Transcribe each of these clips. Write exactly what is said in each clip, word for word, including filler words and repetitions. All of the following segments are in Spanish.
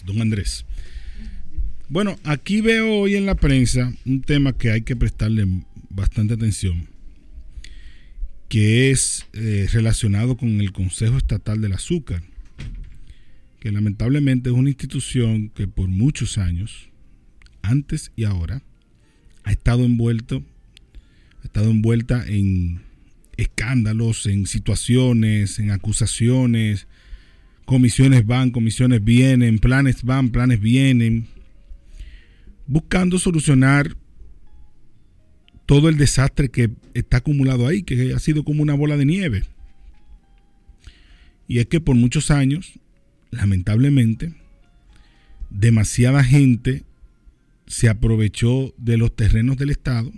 días, don Andrés. Bueno, aquí veo hoy en la prensa un tema que hay que prestarle bastante atención, que es eh, relacionado con el Consejo Estatal del Azúcar, que lamentablemente es una institución que por muchos años, antes y ahora, ha estado envuelto, ha estado envuelta en escándalos, en situaciones, en acusaciones, comisiones van, comisiones vienen, planes van, planes vienen, buscando solucionar todo el desastre que está acumulado ahí, que ha sido como una bola de nieve. Y es que por muchos años, lamentablemente, demasiada gente se aprovechó de los terrenos del Estado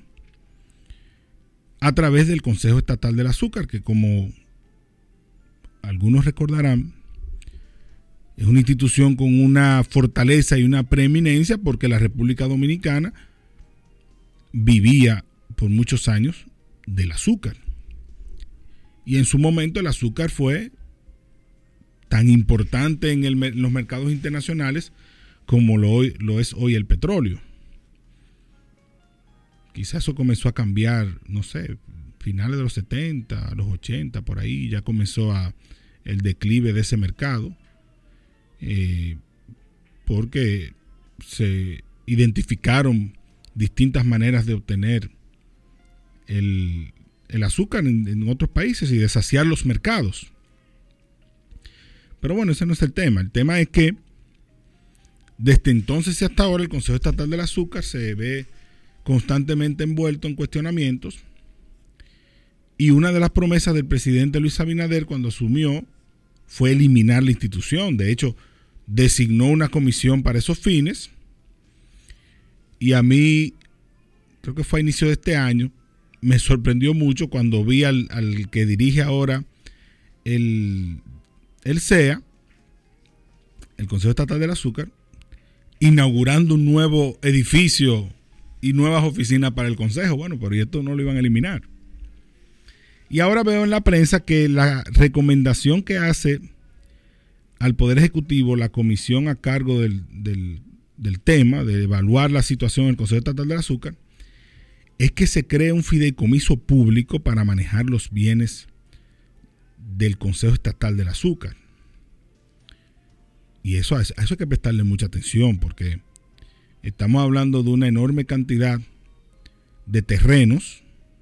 a través del Consejo Estatal del Azúcar, que como algunos recordarán, es una institución con una fortaleza y una preeminencia porque la República Dominicana vivía por muchos años del azúcar. Y en su momento el azúcar fue tan importante en, el, en los mercados internacionales como lo, lo es hoy el petróleo. Quizás eso comenzó a cambiar, no sé, finales de los setenta, los ochenta, por ahí ya comenzó a, el declive de ese mercado, eh, porque se identificaron distintas maneras de obtener el, el azúcar en, en otros países y de saciar los mercados. Pero bueno, ese no es el tema. El tema es que desde entonces y hasta ahora el Consejo Estatal del Azúcar se ve constantemente envuelto en cuestionamientos, y una de las promesas del presidente Luis Abinader cuando asumió fue eliminar la institución. De hecho, designó una comisión para esos fines, y a mí, creo que fue a inicio de este año, me sorprendió mucho cuando vi al, al que dirige ahora el, el C E A, el Consejo Estatal del Azúcar, inaugurando un nuevo edificio y nuevas oficinas para el Consejo. Bueno, pero esto no lo iban a eliminar. Y ahora veo en la prensa que la recomendación que hace al Poder Ejecutivo la comisión a cargo del, del, del tema, de evaluar la situación en el Consejo Estatal del Azúcar, es que se cree un fideicomiso público para manejar los bienes del Consejo Estatal del Azúcar. Y eso, a eso hay que prestarle mucha atención, porque estamos hablando de una enorme cantidad de terrenos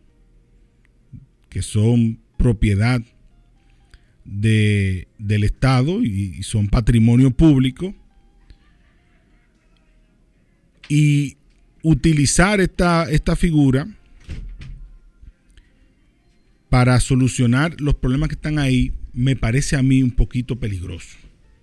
que son propiedad de, del Estado y, y son patrimonio público. Y utilizar esta, esta figura para solucionar los problemas que están ahí me parece a mí un poquito peligroso.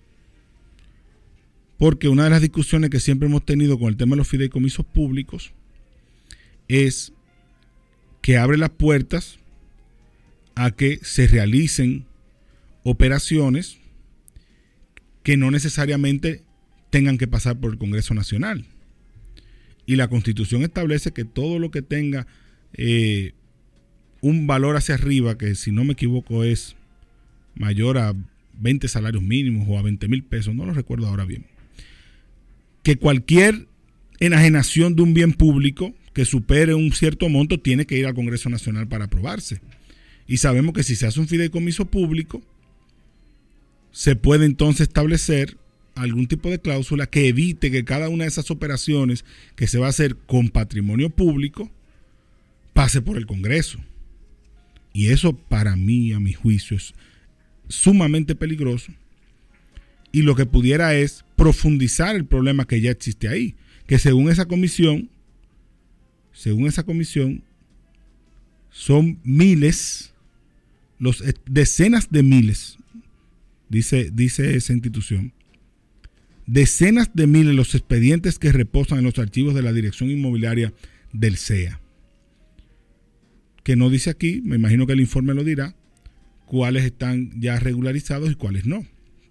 Porque una de las discusiones que siempre hemos tenido con el tema de los fideicomisos públicos es que abre las puertas a que se realicen operaciones que no necesariamente tengan que pasar por el Congreso Nacional. Y la Constitución establece que todo lo que tenga eh, un valor hacia arriba, que si no me equivoco es mayor a veinte salarios mínimos o a veinte mil pesos, no lo recuerdo ahora bien, que cualquier enajenación de un bien público que supere un cierto monto tiene que ir al Congreso Nacional para aprobarse. Y sabemos que si se hace un fideicomiso público, se puede entonces establecer algún tipo de cláusula que evite que cada una de esas operaciones que se va a hacer con patrimonio público pase por el Congreso. Y eso para mí, a mi juicio, es sumamente peligroso. Y lo que pudiera es profundizar el problema que ya existe ahí. Que según esa comisión, según esa comisión, son miles, los, decenas de miles, dice, dice esa institución, decenas de miles los expedientes que reposan en los archivos de la Dirección Inmobiliaria del C E A. Que no dice aquí, me imagino que el informe lo dirá, cuáles están ya regularizados y cuáles no.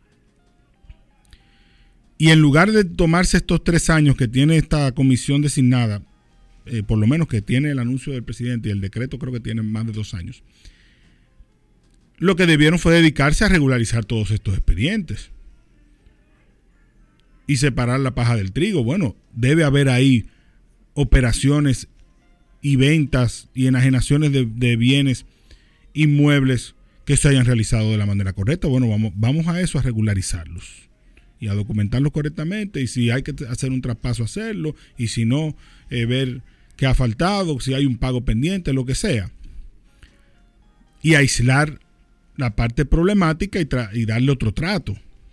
Y en lugar de tomarse estos tres años que tiene esta comisión designada, eh, por lo menos que tiene el anuncio del presidente y el decreto creo que tiene más de dos años, lo que debieron fue dedicarse a regularizar todos estos expedientes. y separar la paja del trigo. Bueno, debe haber ahí operaciones y ventas y enajenaciones de, de bienes inmuebles que se hayan realizado de la manera correcta. Bueno, vamos, vamos a eso, a regularizarlos y a documentarlos correctamente, y si hay que hacer un traspaso, hacerlo, y si no, eh, ver qué ha faltado, si hay un pago pendiente, lo que sea, y aislar la parte problemática y, tra- y darle otro trato.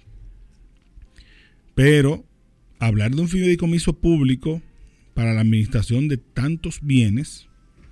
Pero hablar de un fideicomiso público para la administración de tantos bienes,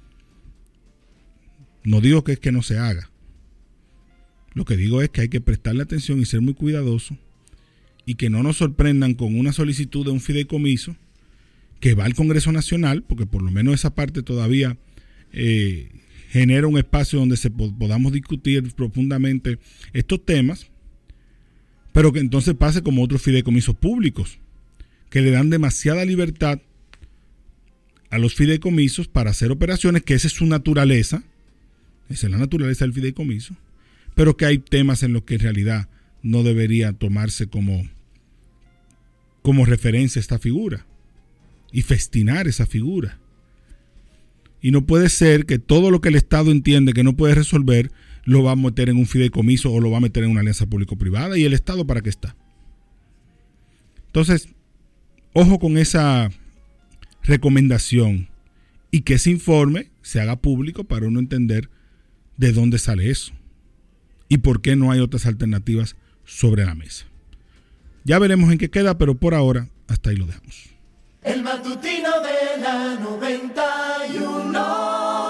no digo que es que no se haga. Lo que digo es que hay que prestarle atención y ser muy cuidadoso, y que no nos sorprendan con una solicitud de un fideicomiso que va al Congreso Nacional, porque por lo menos esa parte todavía eh, genera un espacio donde se po- podamos discutir profundamente estos temas, pero que entonces pase como otros fideicomisos públicos, que le dan demasiada libertad a los fideicomisos para hacer operaciones, que esa es su naturaleza, esa es la naturaleza del fideicomiso, pero que hay temas en los que en realidad no debería tomarse como, como referencia esta figura y festinar esa figura. Y no puede ser que todo lo que el Estado entiende que no puede resolver lo va a meter en un fideicomiso o lo va a meter en una alianza público-privada. ¿Y el Estado para qué está? Entonces, ojo con esa recomendación, y que ese informe se haga público para uno entender de dónde sale eso y por qué no hay otras alternativas sobre la mesa. Ya veremos en qué queda, pero por ahora hasta ahí lo dejamos. El matutino de la noventa y uno.